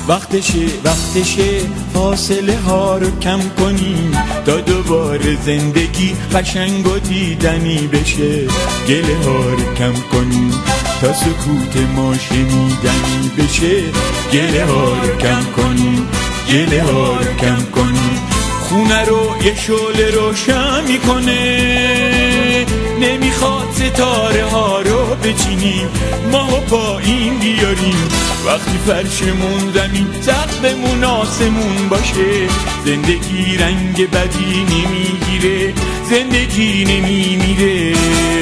وقتشه فاصله ها رو کم کنیم تا دوباره زندگی قشنگ و دیدنی بشه. گله ها رو کم کنیم تا سکوت ما شنیدنی بشه. گله ها رو کم کنیم، گله ها رو کم کنیم. خونه رو یه شعله روشن میکنه، نمیخواد ستاره ها رو بچینیم، ماهو پایین بیاریم. وقتی فرشمون زمین، سقفمون آسمون باشه، زندگی رنگ بدی نمیگیره، زندگی نمیمیره.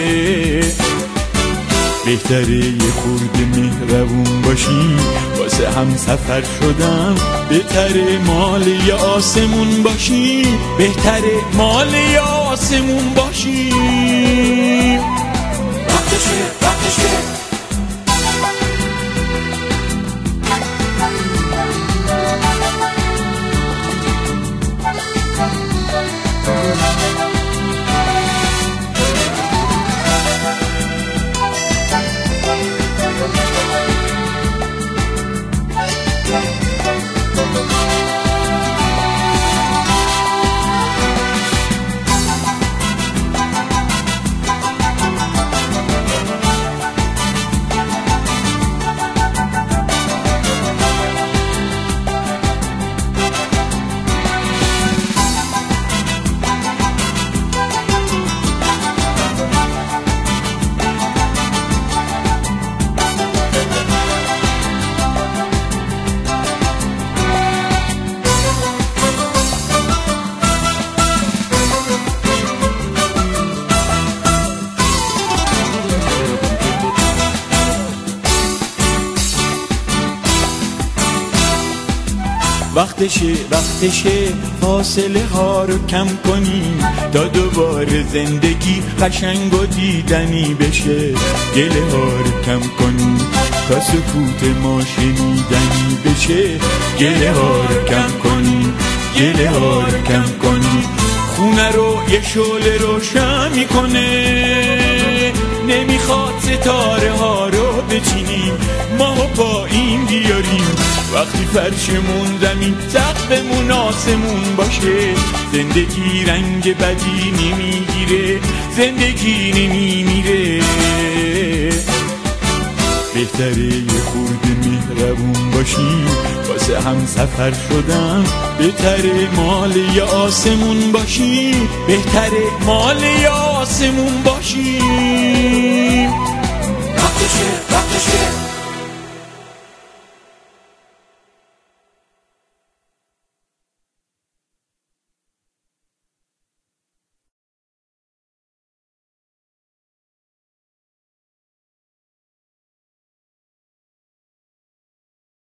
بهتره یه خورده مهربون باشیم، واسه هم سفر شدم بهتره مال یه آسمون باشیم، بهتره مال یه آسمون باشیم. وقتشه وقتشه فاصله ها رو کم کنیم تا دوباره زندگی قشنگ و دیدنی بشه. گله ها رو کم کنیم تا سکوت ما شنیدنی بشه. گله ها رو کم کنیم، گله ها رو کم کنیم. خونه رو یه شعله روشن میکنه، نمیخواد ستاره ها رو بچینیم، ماهو پایین بیاریم. وقتی فرشمون زمین، سقفمون آسمون باشه، زندگی رنگ بدی نمیگیره، زندگی نمیمیره. بهتره یه خورده مهربون باشیم، واسه هم سفر شدم بهتره مال یه آسمون باشیم، بهتره مال یه آسمون باشیم.